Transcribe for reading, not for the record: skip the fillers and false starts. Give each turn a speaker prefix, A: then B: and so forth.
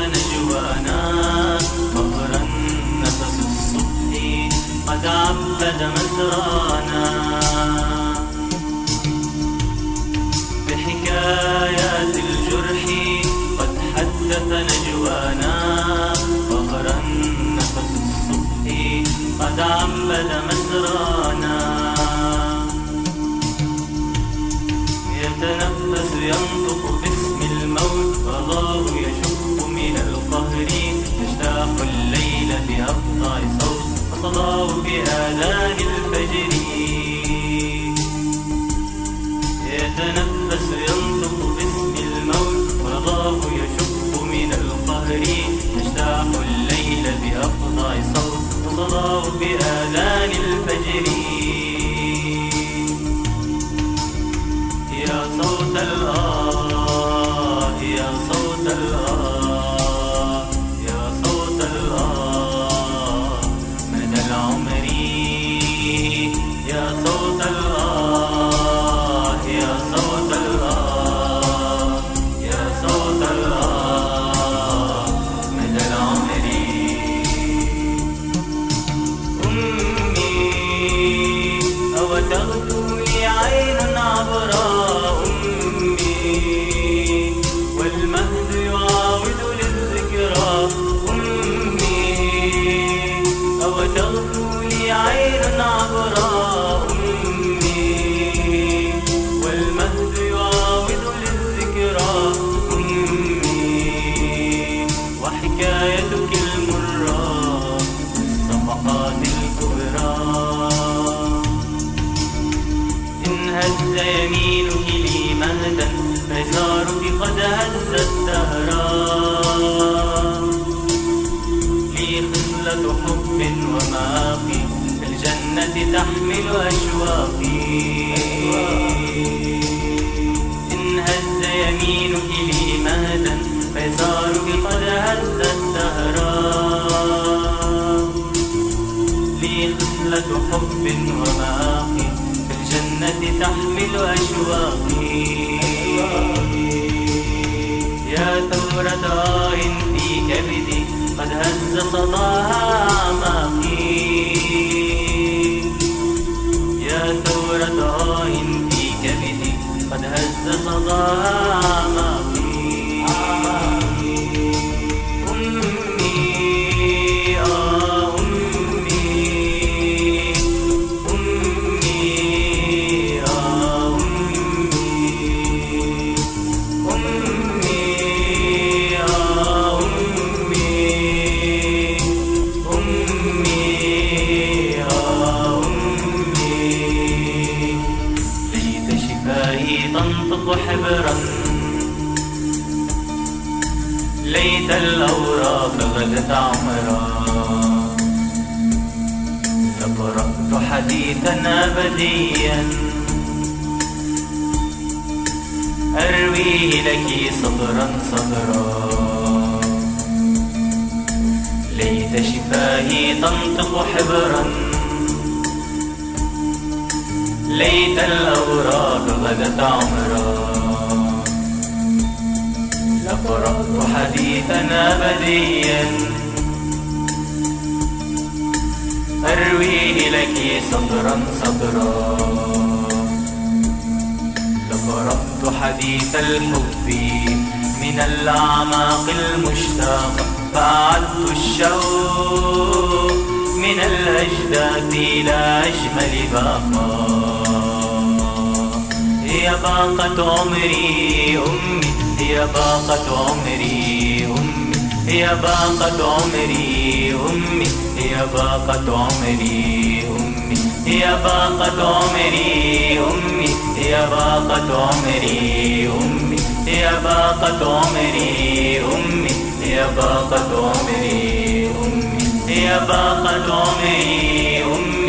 A: نجوانا مهرا نفس الصبح قد عبد مسرانا بحكايات الجرح قد حدث نجوانا مهرا نفس الصبح قد عبد مسرانا يتنفس ينطق باسم الموت والله يشق من القهر يجتاح الليل بأبطع صوت وصداه بآذان الفجر يتنفس ينطق باسم الموت والله يشق من القهر يجتاح الليل بأبطع صوت وصداه بآذان الفجر يا صوت الآه يا صوت الآه يا صوت الآه مدى العمر يا صوت الآه يا صوت الآه يا صوت الآه مدى العمر أمي أو تغدو لي عين عبراء والمهد يعاود للذكرى أمي أو تغفو لي عين عبراء أمي والمهد يعاود للذكرى أمي وحكايتك المرة الصفحات الكبرى إن هز يمينك لي مهدا فيسارك قد هز الدهر لي خصلة حب ومآقي في الجنة تحمل أشواقي إن هز يمينك لي مهدا فيسارك قد هز الدهر لي خصلة حب ومآقي في الجنة تحمل أشواقي يا ثورة آه في كبدي قد هز صداها أعماقي يا ثورة آه في كبدي قد هز صداها أعماقي أمي آه أمي أمي آه أمي تنطق حبرا ليت الأوراق غدت عمرا لقرأت حديثا أبديا أرويه لك صبرا صبرا ليت شفاهي تنطق حبرا ليت الأوراق غدت عمرا لقرأت حديثا أبديا أرويه لك صبرا صبرا لقرأت حديث الحب من الأعماق المشتاقة فأعدت الشوق من الأجداث إلى أجمل باقة هي باقة عمري أمي هي باقة عمري أمي هي باقة عمري أمي هي باقة عمري أمي هي باقة عمري أمي هي باقة عمري أمي هي باقة عمري أمي هي باقة عمري أمي هي باقة عمري أمي